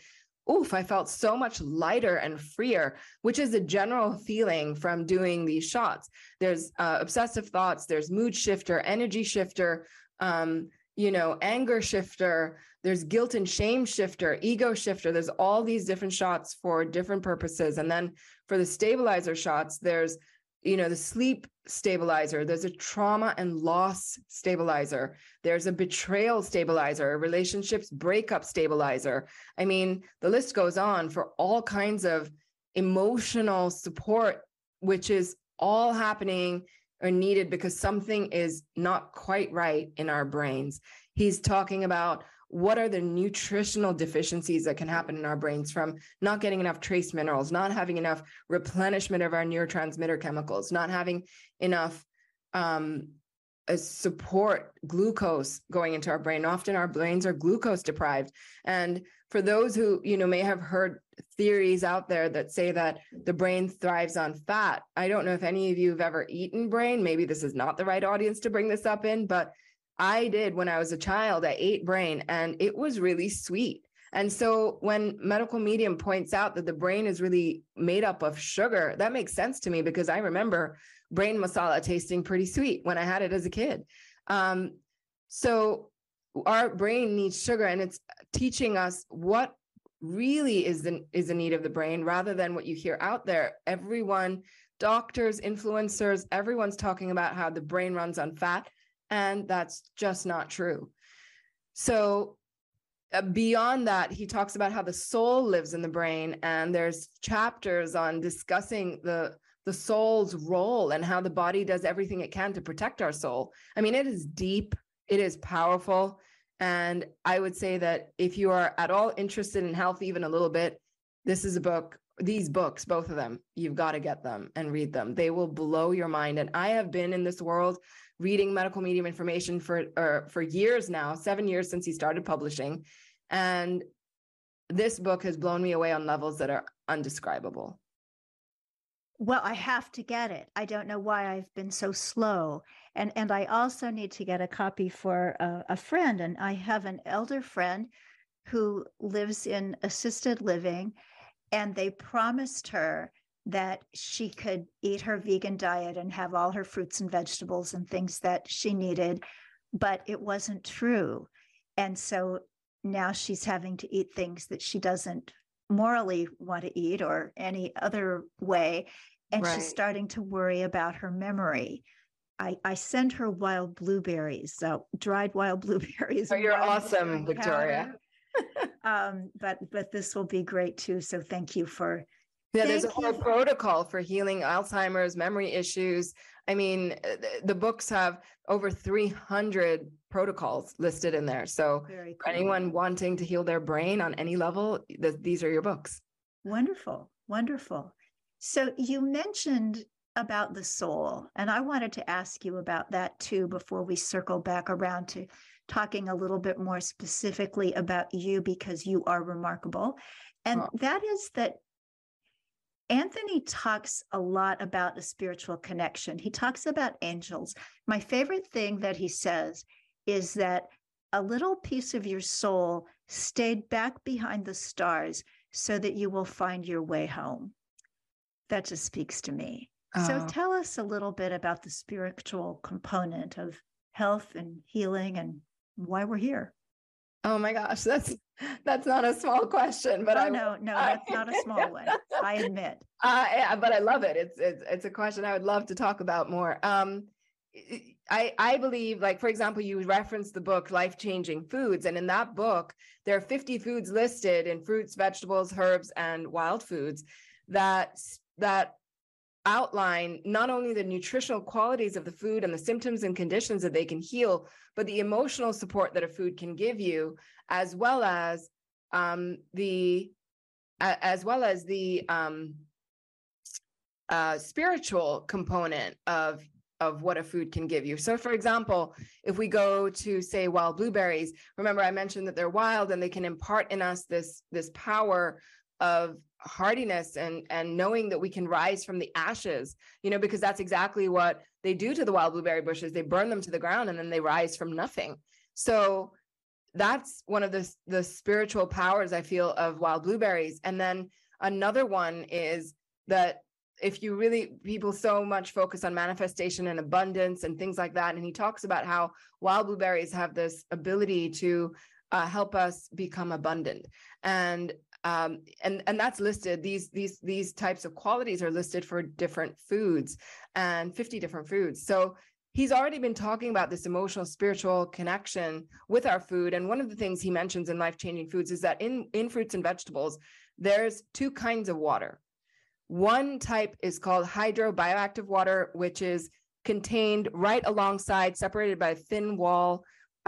oof, I felt so much lighter and freer, which is a general feeling from doing these shots. There's obsessive thoughts, there's mood shifter, energy shifter, anger shifter, there's guilt and shame shifter, ego shifter. There's all these different shots for different purposes. And then for the stabilizer shots, there's, the sleep stabilizer, there's a trauma and loss stabilizer, there's a betrayal stabilizer, a relationships breakup stabilizer. I mean, the list goes on for all kinds of emotional support, which is all happening or needed because something is not quite right in our brains. He's talking about what are the nutritional deficiencies that can happen in our brains from not getting enough trace minerals, not having enough replenishment of our neurotransmitter chemicals, not having enough support glucose going into our brain. Often our brains are glucose deprived. And for those who, may have heard theories out there that say that the brain thrives on fat. I don't know if any of you have ever eaten brain. Maybe this is not the right audience to bring this up in, but I did when I was a child. I ate brain and it was really sweet. And so when medical medium points out that the brain is really made up of sugar, that makes sense to me because I remember brain masala tasting pretty sweet when I had it as a kid. So our brain needs sugar, and it's teaching us what really is the need of the brain rather than what you hear out there. Everyone, doctors, influencers, everyone's talking about how the brain runs on fat. And that's just not true. So beyond that, he talks about how the soul lives in the brain, and there's chapters on discussing the soul's role and how the body does everything it can to protect our soul. I mean, it is deep, it is powerful. And I would say that if you are at all interested in health, even a little bit, this is a book. These books, both of them, you've got to get them and read them. They will blow your mind. And I have been in this world reading medical medium information for years now, 7 years since he started publishing. And this book has blown me away on levels that are undescribable. Well, I have to get it. I don't know why I've been so slow. And I also need to get a copy for a friend. And I have an elder friend who lives in assisted living, and they promised her that she could eat her vegan diet and have all her fruits and vegetables and things that she needed, but it wasn't true. And so now she's having to eat things that she doesn't morally want to eat or any other way. And Right. She's starting to worry about her memory. I sent her wild blueberries, so dried wild blueberries. Oh, you're wild awesome, blueberry Victoria. powder. But this will be great too. So thank you for. Yeah, there's a Thank whole you. protocol for healing Alzheimer's, memory issues. I mean, the books have over 300 protocols listed in there. So Very for cool. anyone wanting to heal their brain on any level, these are your books. Wonderful, wonderful. So you mentioned about the soul, and I wanted to ask you about that too before we circle back around to talking a little bit more specifically about you, because you are remarkable. And Oh. that is that Anthony talks a lot about a spiritual connection. He talks about angels. My favorite thing that he says is that a little piece of your soul stayed back behind the stars so that you will find your way home. That just speaks to me. So Oh. tell us a little bit about the spiritual component of health and healing and why we're here. Oh my gosh, that's not a small question, but No, that's not a small one. I admit. Yeah, but I love it. It's a question I would love to talk about more. I believe, like, for example, you referenced the book Life Changing Foods, and in that book there are 50 foods listed in fruits, vegetables, herbs, and wild foods that outline not only the nutritional qualities of the food and the symptoms and conditions that they can heal, but the emotional support that a food can give you, as well as the spiritual component of what a food can give you. So for example, if we go to, say, wild blueberries, remember I mentioned that they're wild and they can impart in us this power of hardiness and knowing that we can rise from the ashes, because that's exactly what they do to the wild blueberry bushes. They burn them to the ground and then they rise from nothing. So that's one of the spiritual powers I feel of wild blueberries. And then another one is that if you really, people so much focus on manifestation and abundance and things like that. And he talks about how wild blueberries have this ability to help us become abundant. And that's listed. These types of qualities are listed for different foods, and 50 different foods. So he's already been talking about this emotional, spiritual connection with our food. And one of the things he mentions in Life Changing Foods is that in fruits and vegetables, there's two kinds of water. One type is called hydrobioactive water, which is contained right alongside, separated by a thin wall,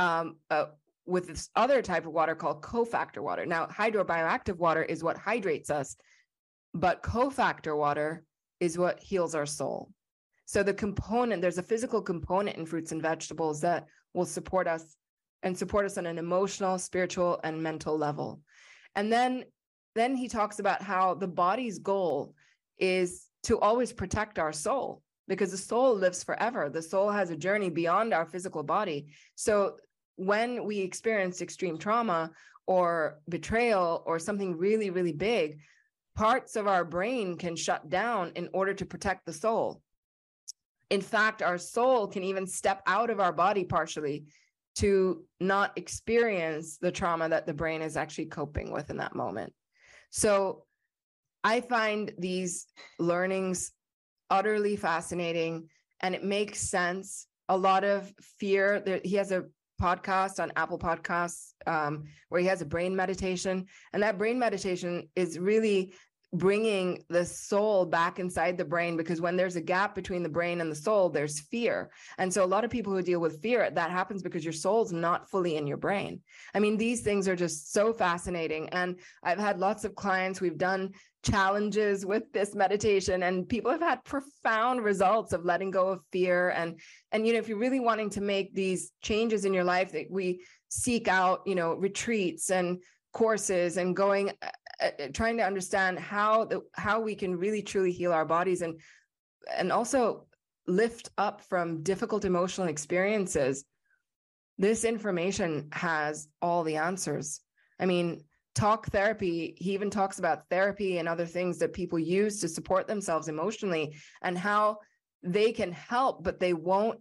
with this other type of water called cofactor water. Now, hydrobioactive water is what hydrates us, but cofactor water is what heals our soul. So there's a physical component in fruits and vegetables that will support us on an emotional, spiritual, and mental level. And then he talks about how the body's goal is to always protect our soul, because the soul lives forever. The soul has a journey beyond our physical body. So when we experience extreme trauma or betrayal or something really, really big, parts of our brain can shut down in order to protect the soul. In fact, our soul can even step out of our body partially to not experience the trauma that the brain is actually coping with in that moment. So I find these learnings utterly fascinating, and it makes sense. A lot of fear. He has a podcast on Apple Podcasts where he has a brain meditation, and that brain meditation is really bringing the soul back inside the brain, because when there's a gap between the brain and the soul, there's fear. And so a lot of people who deal with fear, that happens because your soul's not fully in your brain. I mean, these things are just so fascinating. And I've had lots of clients, we've done challenges with this meditation, and people have had profound results of letting go of fear. And if you're really wanting to make these changes in your life, that we seek out, retreats and courses and going, trying to understand how we can really truly heal our bodies and also lift up from difficult emotional experiences. This information has all the answers. I mean, talk therapy, he even talks about therapy and other things that people use to support themselves emotionally, and how they can help, but they won't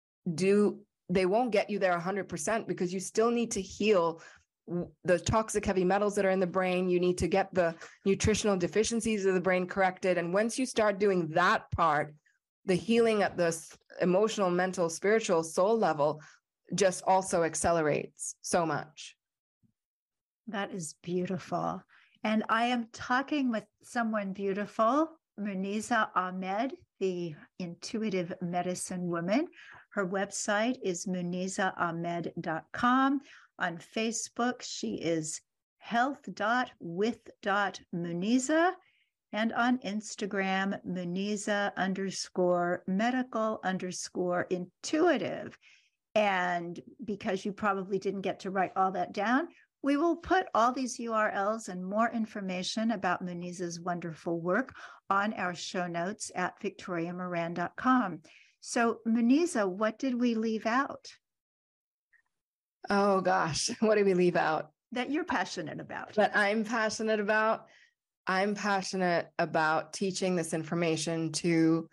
get you there 100%, because you still need to heal the toxic heavy metals that are in the brain. You need to get the nutritional deficiencies of the brain corrected. And once you start doing that part, the healing at the emotional, mental, spiritual, soul level just also accelerates so much. That is beautiful. And I am talking with someone beautiful, Muniza Ahmed, the intuitive medicine woman. Her website is munizaahmed.com. On Facebook, she is health.with.muniza. And on Instagram, Muniza_medical_intuitive. And because you probably didn't get to write all that down, we will put all these URLs and more information about Muniza's wonderful work on our show notes at victoriamoran.com. So, Muniza, what did we leave out? Oh, gosh, what did we leave out? That you're passionate about. That I'm passionate about. I'm passionate about teaching this information to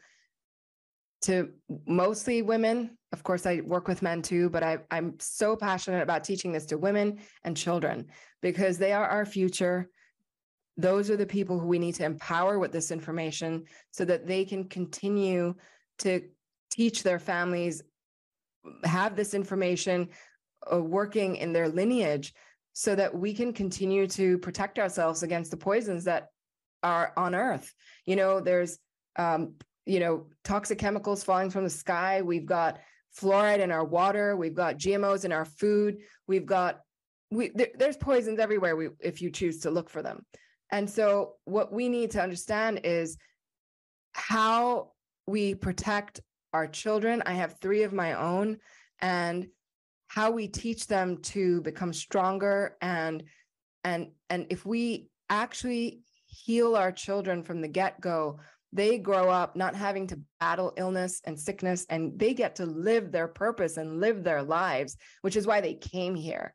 mostly women. Of course, I work with men too, but I'm so passionate about teaching this to women and children, because they are our future. Those are the people who we need to empower with this information so that they can continue to teach their families, have this information working in their lineage, so that we can continue to protect ourselves against the poisons that are on Earth. There's toxic chemicals falling from the sky. We've got fluoride in our water. We've got GMOs in our food. There's poisons everywhere if you choose to look for them. And so what we need to understand is how we protect our children. I have 3 of my own, and how we teach them to become stronger. And if we actually heal our children from the get-go, they grow up not having to battle illness and sickness, and they get to live their purpose and live their lives, which is why they came here.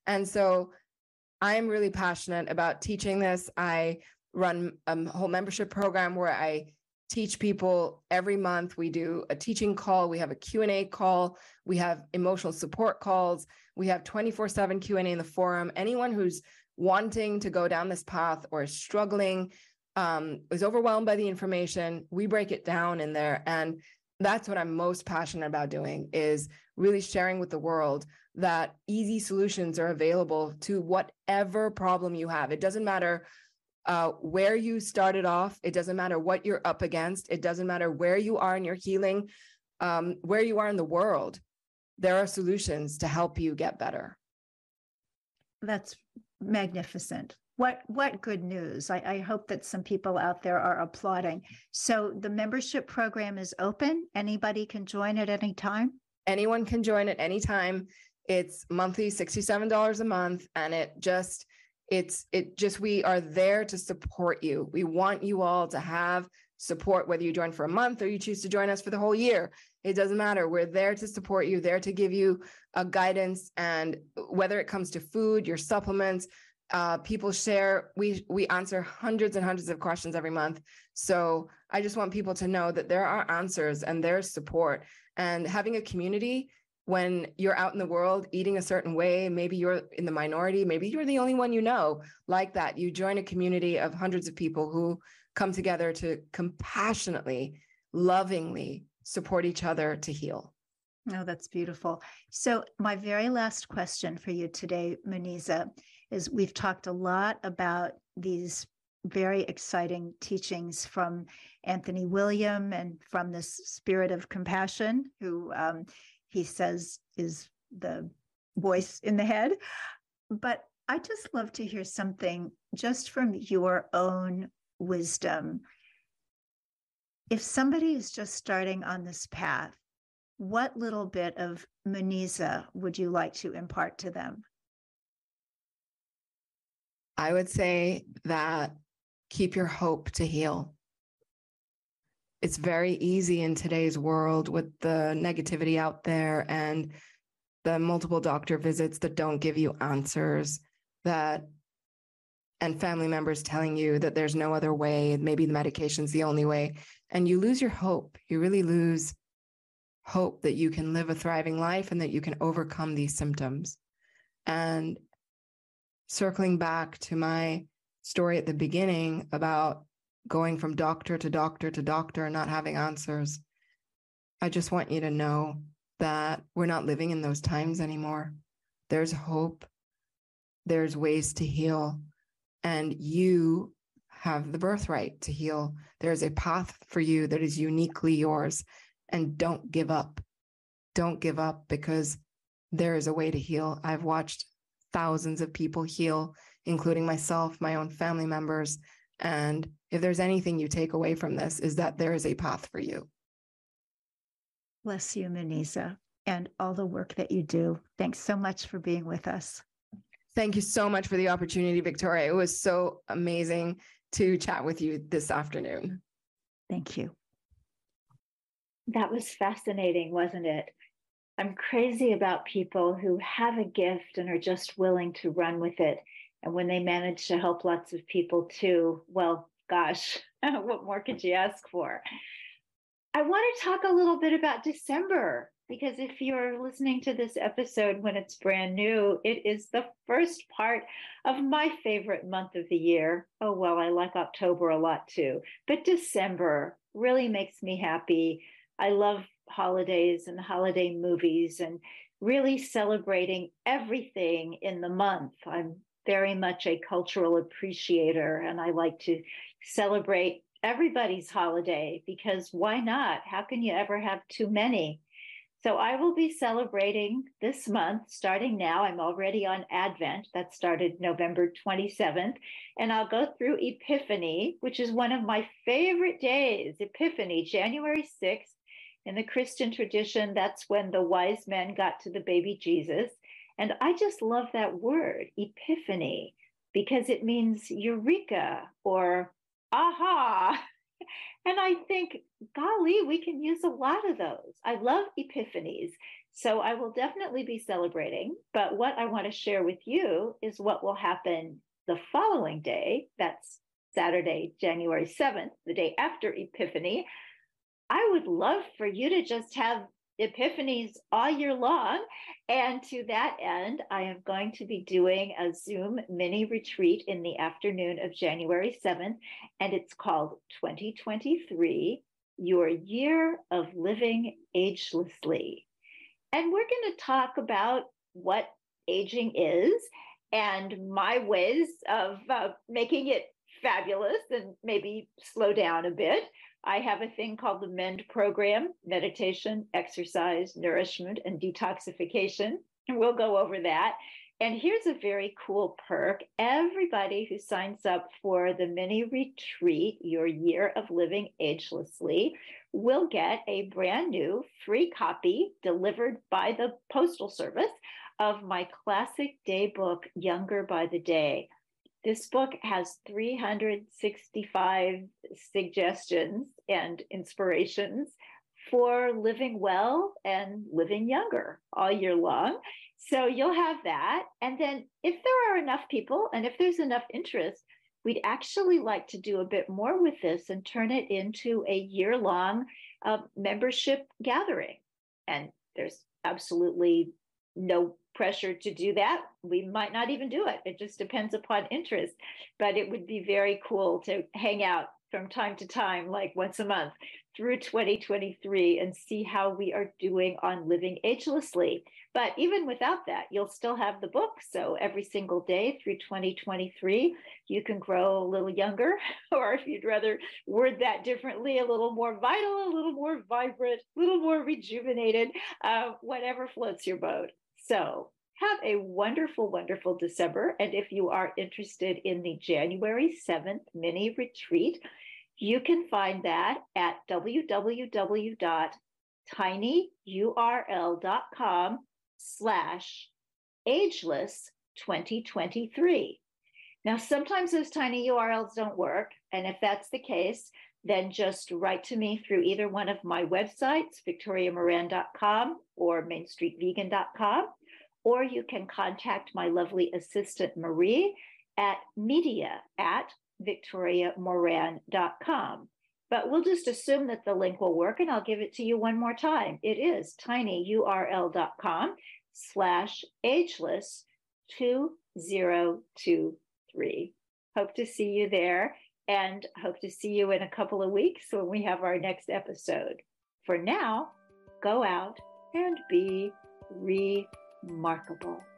And so I'm really passionate about teaching this. I run a whole membership program where I teach people every month. We do a teaching call. We have a Q&A call. We have emotional support calls. We have 24/7 Q&A in the forum. Anyone who's wanting to go down this path or is struggling, is overwhelmed by the information, we break it down in there. And that's what I'm most passionate about doing, is really sharing with the world that easy solutions are available to whatever problem you have. It doesn't matter where you started off. It doesn't matter what you're up against. It doesn't matter where you are in your healing, where you are in the world. There are solutions to help you get better. That's magnificent. What good news. I hope that some people out there are applauding. So the membership program is open. Anybody can join at any time? Anyone can join at any time. It's monthly, $67 a month. And we are there to support you. We want you all to have support, whether you join for a month or you choose to join us for the whole year. It doesn't matter. We're there to support you, there to give you guidance. And whether it comes to food, your supplements, people share, we answer hundreds and hundreds of questions every month. So I just want people to know that there are answers and there's support. And having a community, when you're out in the world eating a certain way, maybe you're in the minority, maybe you're the only one you know like that. You join a community of hundreds of people who come together to compassionately, lovingly support each other to heal. Oh, that's beautiful. So my very last question for you today, Muniza, is we've talked a lot about these very exciting teachings from Anthony William and from this Spirit of Compassion, who he says is the voice in the head. But I just love to hear something just from your own wisdom. If somebody is just starting on this path, what little bit of Muniza would you like to impart to them? I would say that keep your hope to heal. It's very easy in today's world with the negativity out there and the multiple doctor visits that don't give you answers, and family members telling you that there's no other way, maybe the medication's the only way, and you lose your hope. You really lose hope that you can live a thriving life and that you can overcome these symptoms. And circling back to my story at the beginning about going from doctor to doctor to doctor and not having answers, I just want you to know that we're not living in those times anymore. There's hope. There's ways to heal. And you have the birthright to heal. There's a path for you that is uniquely yours. And don't give up. Don't give up, because there is a way to heal. I've watched thousands of people heal, including myself, my own family members. And if there's anything you take away from this, is that there is a path for you. Bless you, Muniza, and all the work that you do. Thanks so much for being with us. Thank you so much for the opportunity, Victoria. It was so amazing to chat with you this afternoon. Thank you. That was fascinating, wasn't it? I'm crazy about people who have a gift and are just willing to run with it. And when they manage to help lots of people too, well, gosh, what more could you ask for? I want to talk a little bit about December, because if you're listening to this episode when it's brand new, it is the first part of my favorite month of the year. Oh, well, I like October a lot too, but December really makes me happy. I love holidays and holiday movies and really celebrating everything in the month. I'm very much a cultural appreciator, and I like to celebrate everybody's holiday, because why not? How can you ever have too many? So I will be celebrating this month, starting now. I'm already on Advent. That started November 27th. And I'll go through Epiphany, which is one of my favorite days. Epiphany, January 6th. In the Christian tradition, that's when the wise men got to the baby Jesus. And I just love that word, Epiphany, because it means eureka or aha. And I think, golly, we can use a lot of those. I love epiphanies. So I will definitely be celebrating. But what I want to share with you is what will happen the following day. That's Saturday, January 7th, the day after Epiphany. I would love for you to just have epiphanies all year long. And to that end, I am going to be doing a Zoom mini retreat in the afternoon of January 7th. And it's called 2023, Your Year of Living Agelessly. And we're going to talk about what aging is and my ways of making it fabulous and maybe slow down a bit. I have a thing called the MEND program, meditation, exercise, nourishment, and detoxification. And we'll go over that. And here's a very cool perk. Everybody who signs up for the mini retreat, Your Year of Living Agelessly, will get a brand new free copy delivered by the Postal Service of my classic day book, Younger by the Day. This book has 365 suggestions and inspirations for living well and living younger all year long. So you'll have that. And then if there are enough people and if there's enough interest, we'd actually like to do a bit more with this and turn it into a year-long membership gathering. And there's absolutely no pressure to do that. We might not even do it. It just depends upon interest. But it would be very cool to hang out from time to time, like once a month through 2023 and see how we are doing on living agelessly. But even without that, you'll still have the book. So every single day through 2023, you can grow a little younger, or if you'd rather word that differently, a little more vital, a little more vibrant, a little more rejuvenated, whatever floats your boat. So have a wonderful, wonderful December. And if you are interested in the January 7th mini retreat, you can find that at tinyurl.com/ageless2023. Now, sometimes those tiny URLs don't work. And if that's the case, then just write to me through either one of my websites, victoriamoran.com or mainstreetvegan.com, or you can contact my lovely assistant, Marie, at media@victoriamoran.com. But we'll just assume that the link will work, and I'll give it to you one more time. It is tinyurl.com/ageless2023. Hope to see you there, and hope to see you in a couple of weeks when we have our next episode. For now, go out and be remarkable.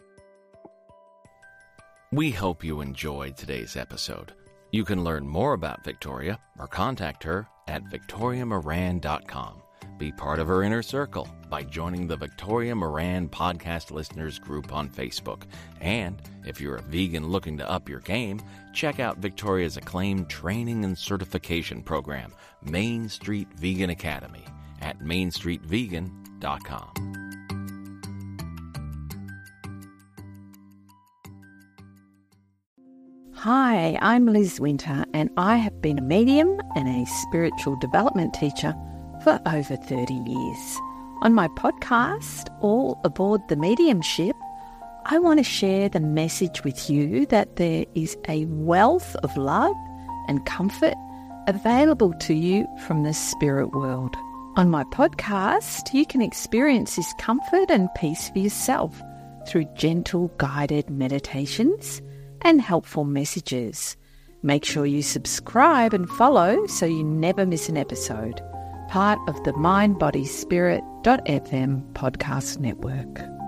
We hope you enjoyed today's episode. You can learn more about Victoria or contact her at victoriamoran.com. Be part of her inner circle by joining the Victoria Moran Podcast Listeners group on Facebook. And if you're a vegan looking to up your game, check out Victoria's acclaimed training and certification program, Main Street Vegan Academy, at mainstreetvegan.com. Hi, I'm Liz Winter, and I have been a medium and a spiritual development teacher for over 30 years. On my podcast, All Aboard the Mediumship, I want to share the message with you that there is a wealth of love and comfort available to you from the spirit world. On my podcast, you can experience this comfort and peace for yourself through gentle guided meditations and helpful messages. Make sure you subscribe and follow so you never miss an episode. Part of the mindbodyspirit.fm podcast network.